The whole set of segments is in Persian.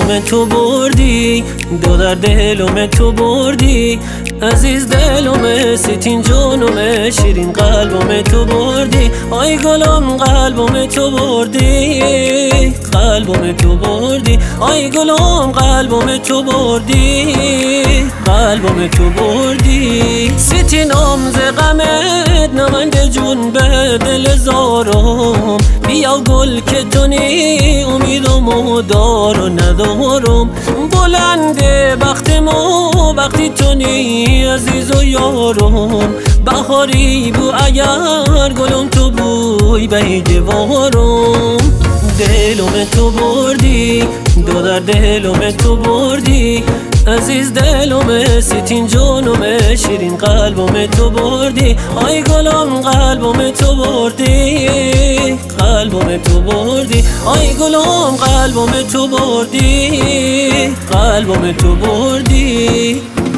دلم تو بردی، دو در دلم تو بردی، عزیز دلم ستین جونم، شیرین قلبم تو بردی. آی گلم قلبم تو بردی، قلبم تو بردی. آی گلم قلبم تو بردی، قلبم تو بردی. ستینم ز غمت نمند جون به دل زارم، بیا گل که تو نی امیدم و دار و ندارم. بلنده بختمو وقتی تو نی عزیز و یارم، بهاری بو اگر گلم تو بوی به دیوارم. دلم تو بردی، دو در دلم تو بردی، عزیز دلم ستین جونم، شیرین قلبم تو بردی. آی گلم قلبم تو بردی، قلبم تو بردی. آی گلم قلبم تو بردی، قلبم تو بردی.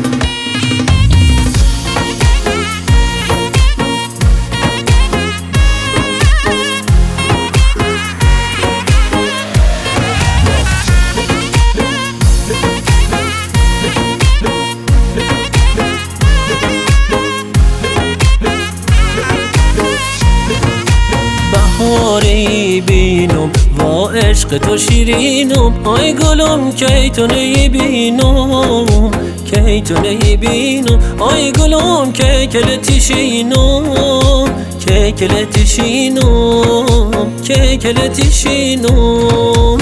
بهاری بینم و عشق تو شیرینم، آی گلم کی تو نبینم، کی تو نبینم. آی گلم کی کلتیشینم، کی کلتیشینم، کی کلتیشینم.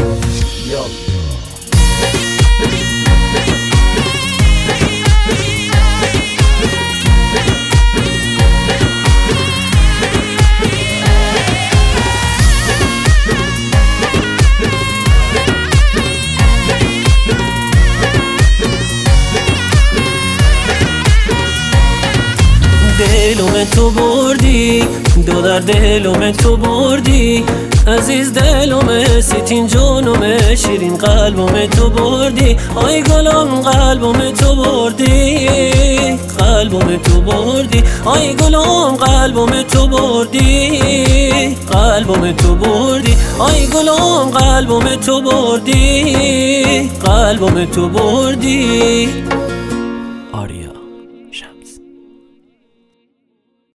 دلم تو بردی، دو در دلم تو بردی، عزیز دلم ستین جونم، شیرین قلبم تو بردی. آی گلم قلبم تو بردی، قلبم تو بردی. آی گلم قلبم تو بردی، قلبم تو بردی. آی گلم قلبم تو بردی، قلبم تو بردی.